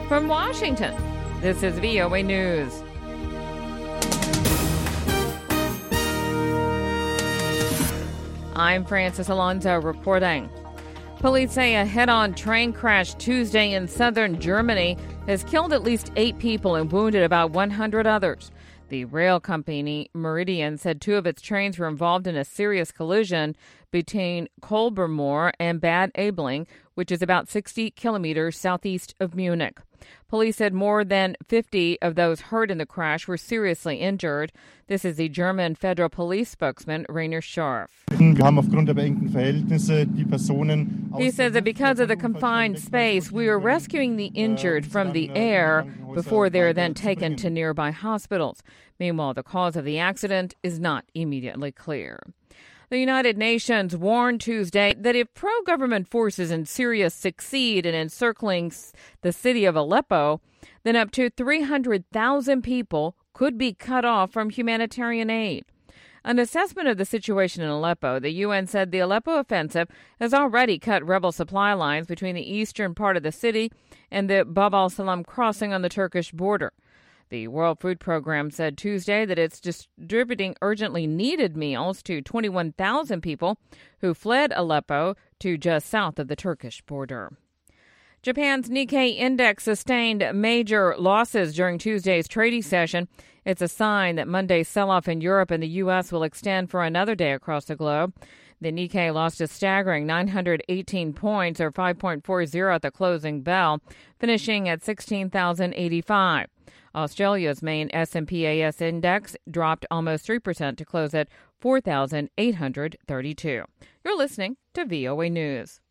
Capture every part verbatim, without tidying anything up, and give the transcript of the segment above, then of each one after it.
From Washington, this is V O A News. I'm Francis Alonso reporting. Police say a head-on train crash Tuesday in southern Germany has killed at least eight people and wounded about one hundred others. The rail company Meridian said two of its trains were involved in a serious collision between Kolbermoor and Bad Aibling, which is about sixty kilometers southeast of Munich. Police said more than fifty of those hurt in the crash were seriously injured. This is the German Federal Police spokesman, Rainer Scharf. He says that because of the confined space, we are rescuing the injured from the air before they're then taken to nearby hospitals. Meanwhile, the cause of the accident is not immediately clear. The United Nations warned Tuesday that if pro-government forces in Syria succeed in encircling the city of Aleppo, then up to three hundred thousand people could be cut off from humanitarian aid. An assessment of the situation in Aleppo, the U N said the Aleppo offensive has already cut rebel supply lines between the eastern part of the city and the Bab al-Salam crossing on the Turkish border. The World Food Program said Tuesday that it's distributing urgently needed meals to twenty-one thousand people who fled Aleppo to just south of the Turkish border. Japan's Nikkei index sustained major losses during Tuesday's trading session. It's a sign that Monday's sell-off in Europe and the U S will extend for another day across the globe. The Nikkei lost a staggering nine hundred eighteen points, or five point four zero at the closing bell, finishing at sixteen thousand eighty-five. Australia's main S and P A S index dropped almost three percent to close at four thousand eight hundred thirty-two. You're listening to V O A News.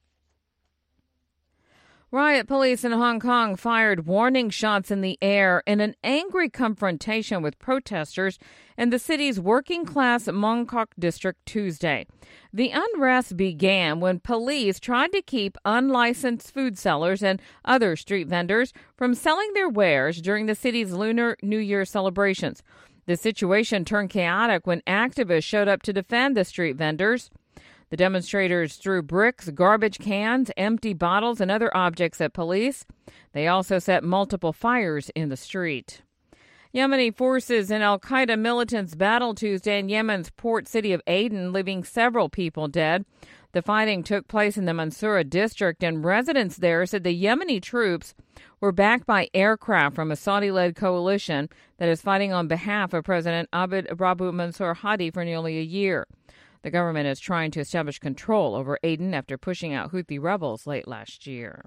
Riot police in Hong Kong fired warning shots in the air in an angry confrontation with protesters in the city's working-class Mong Kok district Tuesday. The unrest began when police tried to keep unlicensed food sellers and other street vendors from selling their wares during the city's Lunar New Year celebrations. The situation turned chaotic when activists showed up to defend the street vendors. The demonstrators threw bricks, garbage cans, empty bottles, and other objects at police. They also set multiple fires in the street. Yemeni forces and al-Qaeda militants battled Tuesday in Yemen's port city of Aden, leaving several people dead. The fighting took place in the Mansoura district, and residents there said the Yemeni troops were backed by aircraft from a Saudi-led coalition that is fighting on behalf of President Abd Rabbu Mansur Hadi for nearly a year. The government is trying to establish control over Aden after pushing out Houthi rebels late last year.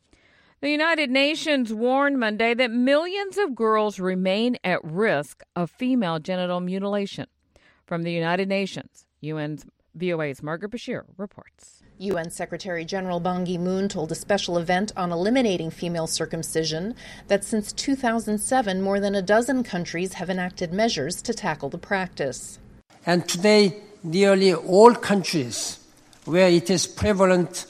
The United Nations warned Monday that millions of girls remain at risk of female genital mutilation. From the United Nations, U N's V O A's Margaret Bashir reports. U N Secretary General Ban Ki-moon told a special event on eliminating female circumcision that since two thousand seven, more than a dozen countries have enacted measures to tackle the practice. And today, nearly all countries where it is prevalent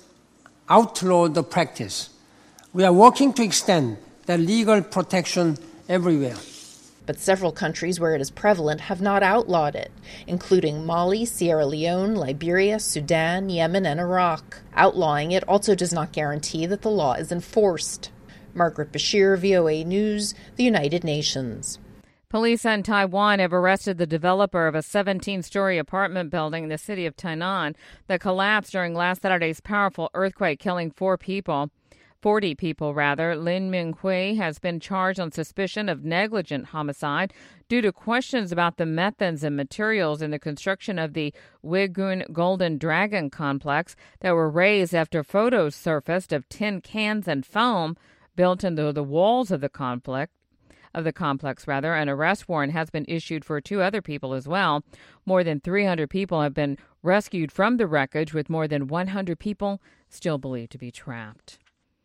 outlaw the practice. We are working to extend the legal protection everywhere. But several countries where it is prevalent have not outlawed it, including Mali, Sierra Leone, Liberia, Sudan, Yemen, and Iraq. Outlawing it also does not guarantee that the law is enforced. Margaret Bashir, V O A News, the United Nations. Police in Taiwan have arrested the developer of a seventeen-story apartment building in the city of Tainan that collapsed during last Saturday's powerful earthquake, killing four people. forty people, rather. Lin Minghui has been charged on suspicion of negligent homicide due to questions about the methods and materials in the construction of the Wigun Golden Dragon complex that were raised after photos surfaced of tin cans and foam built into the walls of the complex. Of the complex, rather. An arrest warrant has been issued for two other people as well. More than three hundred people have been rescued from the wreckage, with more than one hundred people still believed to be trapped.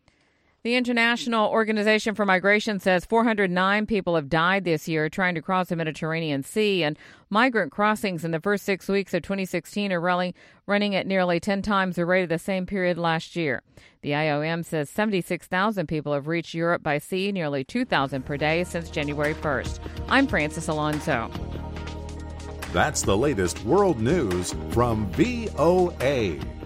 The International Organization for Migration says four hundred nine people have died this year trying to cross the Mediterranean Sea, and migrant crossings in the first six weeks of twenty sixteen are running, running at nearly ten times the rate of the same period last year. The I O M says seventy-six thousand people have reached Europe by sea, nearly two thousand per day since January first. I'm Francis Alonso. That's the latest world news from V O A.